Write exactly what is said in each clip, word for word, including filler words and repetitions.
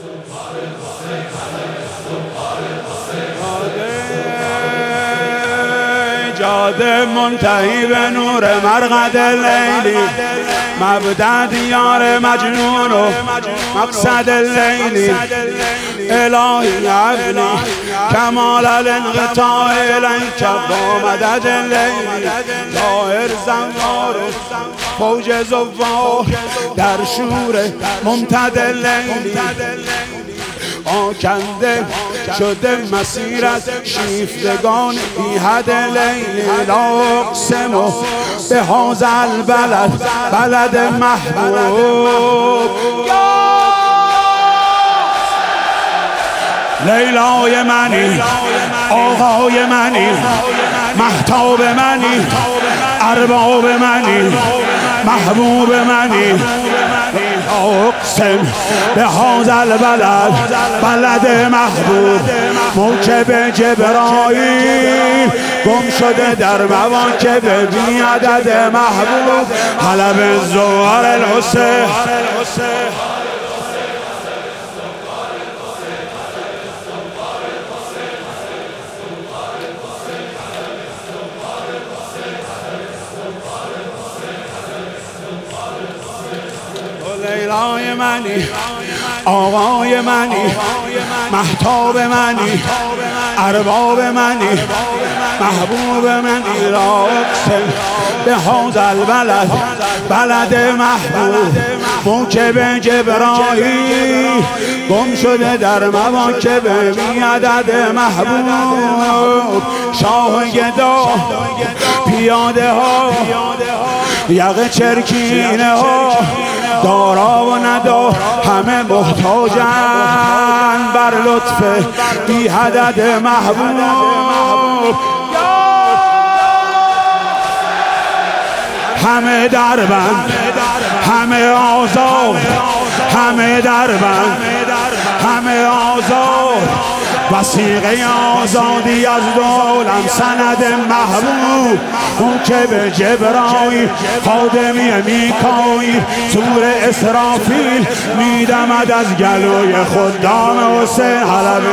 جاده منتهی به نور مرقد لیلی، مبدأ دیار مجنون و مقصد لیلی. الهی عبلی کمال الانقطاع الیک با مدد لیلی. ظاهر زنوار فوج زوار در شور ممتد لیلی. آکنده شده مسیرت شیفتگان بی حد لیلی. لا اقسم به هذا البلد بلد محبوب. لیلای منی، آقای منی، مهتاب منی، ارباب منی، محبوب منی. اقسم به هذا البلد بلد محبوب. موکب جبرائیل گم شده در مواکب بی عدد محبوب. حلب زوار الحسین. لیلای منی، آقای منی، مهتاب منی، ارباب منی، محبوب منی. لا اقسم به هذا البلد بلد محبوب. موکب جبرائیل گم شده در مواکب بی عدد محبوب. شاه گدا پیاده ها یقه چرکینه ها دارا و ندا همه محتاجن بر لطف بی حدد محبوب. همه دربند، همه آزاد، همه دربند، همه آزاد. وثیقه آزادی از دولم سند محبوب. موکب جبرائیل خادمی میکائیل سور اسرافیل میدمد از گلوی خدام حسین. حلب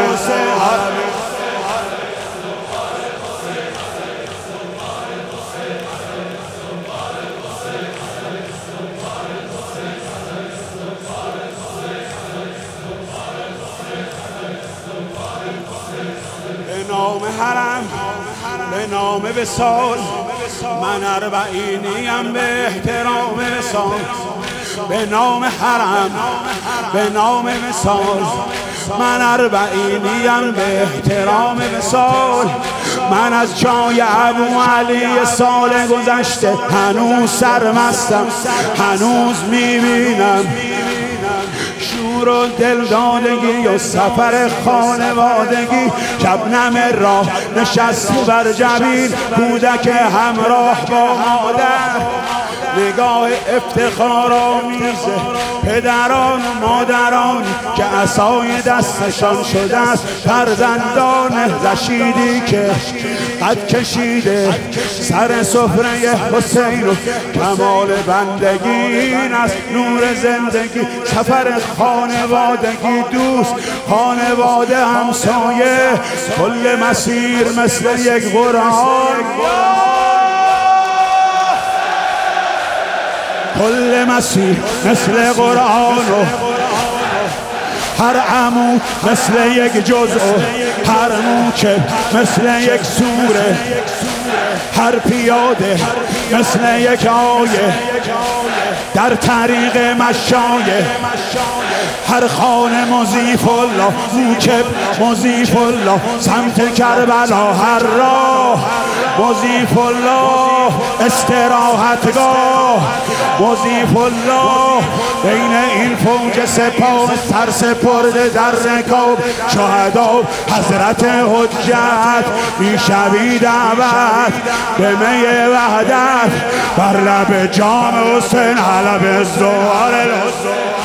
به نام حرم، به نام وصال، من اربعینیم به احترام وصال. به نام حرم، به نام وصال، من اربعینیم به احترام وصال. من از جای ابو علی سال گذشته هنوز سرمستم، هنوز میبینم شور و دلدادگی و سفر خانوادگی. شبنم راه نشست بر جبین کودک همراه با مادر. نگاه افتخار آمیز پدران و مادران که عصای دستشان شده است فرزندان رشیدی که قد کشیده سر سفره حسین و کمال بندگی این است نور زندگی. سفر خانوادگی دوست خانواده همسایه کل مسیر مثل یک قرآن. کل مسیر مثل قرآن و هر عمود مثل یک جزء و هر موکب مثل یک سوره. هر پیاده مثل یک آیه در طریق مشایه. هر خانه مضیف الله موکب مضیف الله سمت کربلا. هر راه مضیف الله استراحتگاه مضیف الله. بین این فوج سپاه سر سپرده در رکاب شهدا حضرت حجت میشوی دعوت به می وحدت بر لب جام حسین. حلب زوار الحسین.